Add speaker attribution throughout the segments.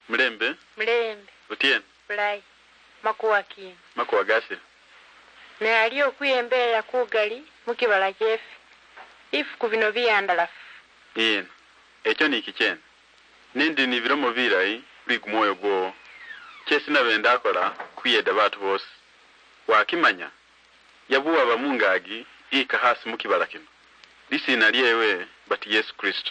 Speaker 1: Mlembe?
Speaker 2: Mlembe.
Speaker 1: Utien?
Speaker 2: Bulai. Makuwa kino.
Speaker 1: Makuwa gasi.
Speaker 2: Ne aliyo kuyembera kugali mukibala kyefe. Ifu kubino biyandalafu.
Speaker 1: Ina. Ekyo ni kichene. Nindi ni viromo virai bigumoyo gwo. Chesi na benda akola kuyeda batu bose. Wakimanya yabuwa bamungagi ika hasi mukibala kino. Lisi naliyewe bati Yesu Kristo.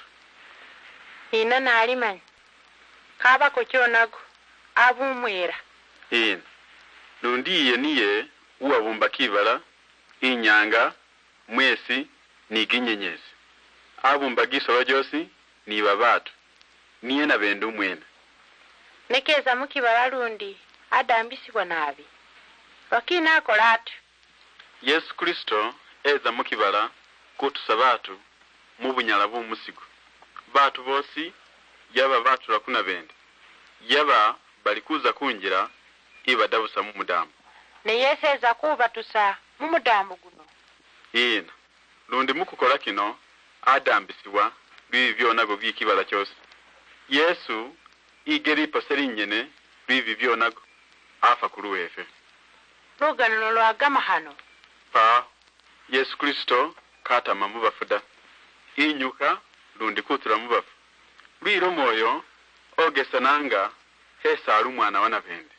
Speaker 2: Ina nalimanya. Kaba ko kyonago abumwera.
Speaker 1: Ina. Nundiye niye uwabumba kibala inyanga mwesi ni ginyenyezi. Abumba gisoro josi ni babatu. Niye na bendu mwena.
Speaker 2: Nekeza mukibala lundi adambisibwa nabi. Wakina akola atu.
Speaker 1: Yesu Kristo eza mukibala kutusa batu mu bunyala bw'umusigo. Batu bosi yaba batu lakuna bende. Yaba balikuza kunjira iba dabusa mu mudamu.
Speaker 2: Ne Yesu eza kubatusa mu mudamu guno.
Speaker 1: Ina. Lundi mukukola kino adambisibwa bibyo nago by'ikibala cyose. Yesu igeri paseri nyene bibyo nago afa kuruwefe.
Speaker 2: Lugano lwagama hano.
Speaker 1: Pa Yesu Kristo kata mamubafuda. Inyuka lundi kutura mubafu. Lwiro moyo ogesananga hesa ari mwana wana bende.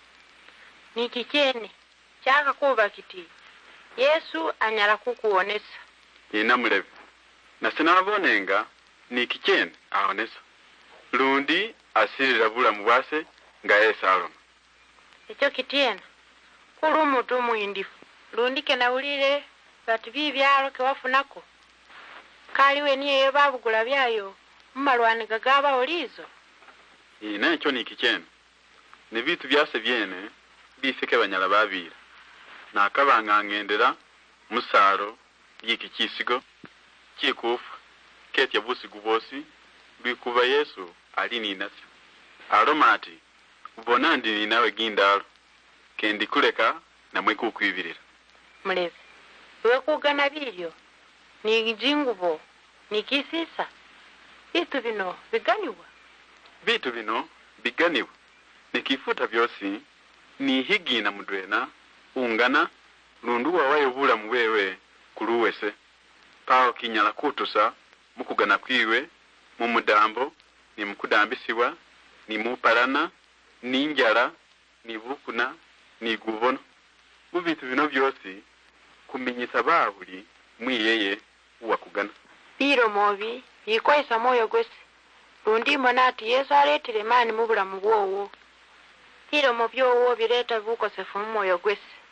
Speaker 2: Nikichene chaka kuba kiti. Yesu anyala kukuonesa.
Speaker 1: Ina mulebe. Na sinabonenga nikichene aonesa. Lundi asirira bulamu bwase nga Yesu aloma.
Speaker 2: Ekyo kitiena. Kulu mutu muindifu. Lundi kenawulire bati bibyalo kewafunako. Kaliwe niye babugula byayo mmalwani gagaba olizo.
Speaker 1: Ina ekyo nikichene. Ne bitu byase byene biseke banyala babira. Nakabanga ngendera musaro y'ikikisigo kikufu ketya busigu bosi bikuba Yesu ali ninasi. Aromati ubona ndi ninawe gindalo kendi kuleka namwe kukwibirira.
Speaker 2: Mulebe we kugana biryo ni jingubo ni kisisa bitu bino biganiwa.
Speaker 1: Bitu bino biganiwa nikifuta byosi ni higina mudwena ungana lundu wawayo bulamu bwewe kuluwese pao kinyala kutusa mukugana kwiwe mu mudambo ni mukudambisibwa ni mupalana ni njala ni bukuna ni gubono. Mubitu bino byosi kuminyisa babuli mwiyeye uwakugana.
Speaker 2: Biro mobi yikoisa moyo gwese. Lundi monati Yesu aletire mani mu bulamu bwowo. Biro mobyo wo bireta bukosefu mu moyo gwese.